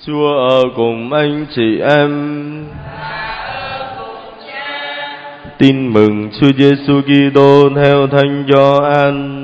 Chúa ở cùng anh chị em. Tin mừng Chúa Giêsu Kitô theo Thánh Gioan.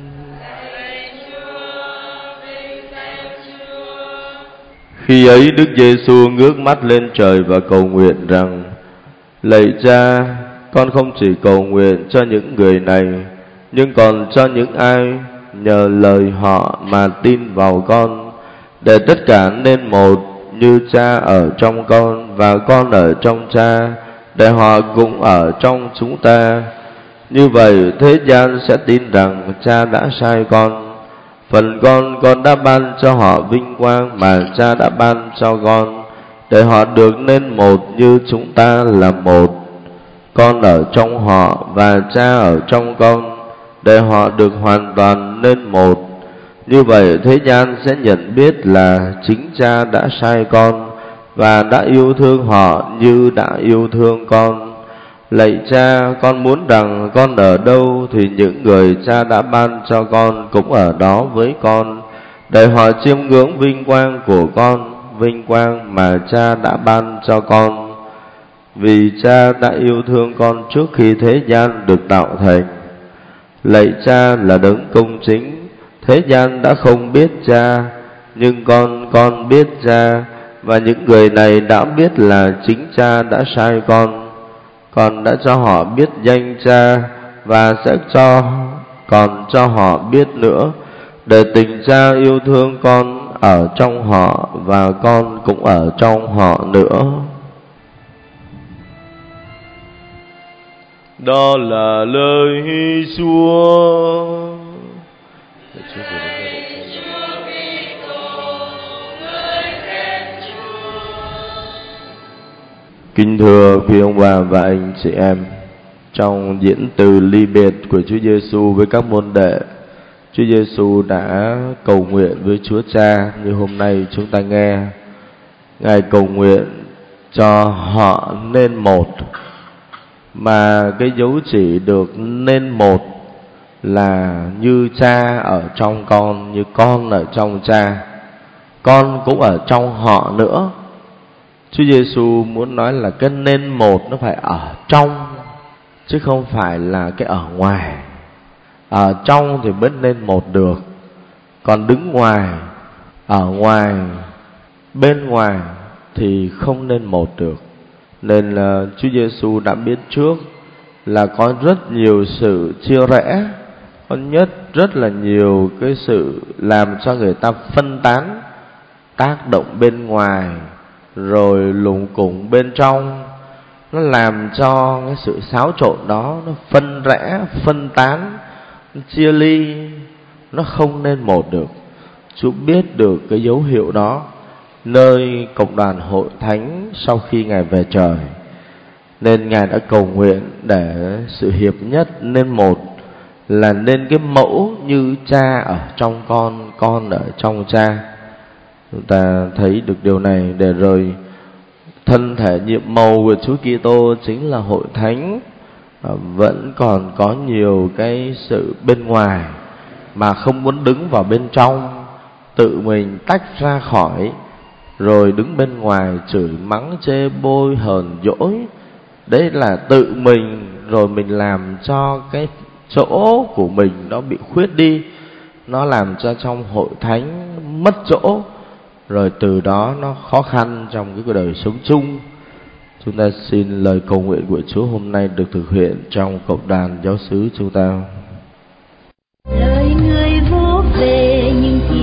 Khi ấy Đức Giêsu ngước mắt lên trời và cầu nguyện rằng: Lạy Cha, con không chỉ cầu nguyện cho những người này, nhưng còn cho những ai nhờ lời họ mà tin vào con, để tất cả nên một, như Cha ở trong con và con ở trong Cha, để họ cũng ở trong chúng ta. Như vậy thế gian sẽ tin rằng Cha đã sai con. Phần con đã ban cho họ vinh quang mà Cha đã ban cho con, để họ được nên một như chúng ta là một. Con ở trong họ và Cha ở trong con, để họ được hoàn toàn nên một. Như vậy thế gian sẽ nhận biết là chính Cha đã sai con và đã yêu thương họ như đã yêu thương con. Lạy Cha, con muốn rằng con ở đâu thì những người Cha đã ban cho con cũng ở đó với con, để họ chiêm ngưỡng vinh quang của con, vinh quang mà Cha đã ban cho con. Vì Cha đã yêu thương con trước khi thế gian được tạo thành. Lạy Cha là đấng công chính, thế gian đã không biết Cha, nhưng con biết Cha, và những người này đã biết là chính Cha đã sai con. Con đã cho họ biết danh Cha, và sẽ còn cho họ biết nữa, để tình Cha yêu thương con ở trong họ và con cũng ở trong họ nữa. Đó là lời Chúa. Kính thưa quý ông bà và anh chị em, trong diễn từ ly biệt của Chúa Giêsu với các môn đệ, Chúa Giêsu đã cầu nguyện với Chúa Cha như hôm nay chúng ta nghe. Ngài cầu nguyện cho họ nên một, mà cái dấu chỉ được nên một là như Cha ở trong con, như con ở trong Cha, con cũng ở trong họ nữa. Chúa Giêsu muốn nói là cái nên một nó phải ở trong, chứ không phải là cái ở ngoài. Ở trong thì mới nên một được, còn đứng ngoài, ở ngoài, bên ngoài thì không nên một được. Nên là Chúa Giêsu đã biết trước là có rất nhiều sự chia rẽ, có rất là nhiều cái sự làm cho người ta phân tán, tác động bên ngoài rồi lủng củng bên trong, nó làm cho cái sự xáo trộn đó nó phân rẽ, phân tán, nó chia ly, nó không nên một được. Chúa biết được cái dấu hiệu đó nơi cộng đoàn hội thánh sau khi Ngài về trời, nên Ngài đã cầu nguyện để sự hiệp nhất nên một, là nên cái mẫu như Cha ở trong con ở trong Cha. Chúng ta thấy được điều này, để rồi thân thể nhiệm màu của Chúa Kitô chính là hội thánh vẫn còn có nhiều cái sự bên ngoài mà không muốn đứng vào bên trong, tự mình tách ra khỏi, rồi đứng bên ngoài chửi mắng chê bôi hờn dỗi. Đấy là tự mình, rồi mình làm cho cái chỗ của mình nó bị khuyết đi, nó làm cho trong hội thánh mất chỗ, rồi từ đó nó khó khăn trong cái cuộc đời sống chung. Chúng ta xin lời cầu nguyện của Chúa hôm nay được thực hiện trong cộng đoàn giáo xứ chúng ta. Lời người vô về nhưng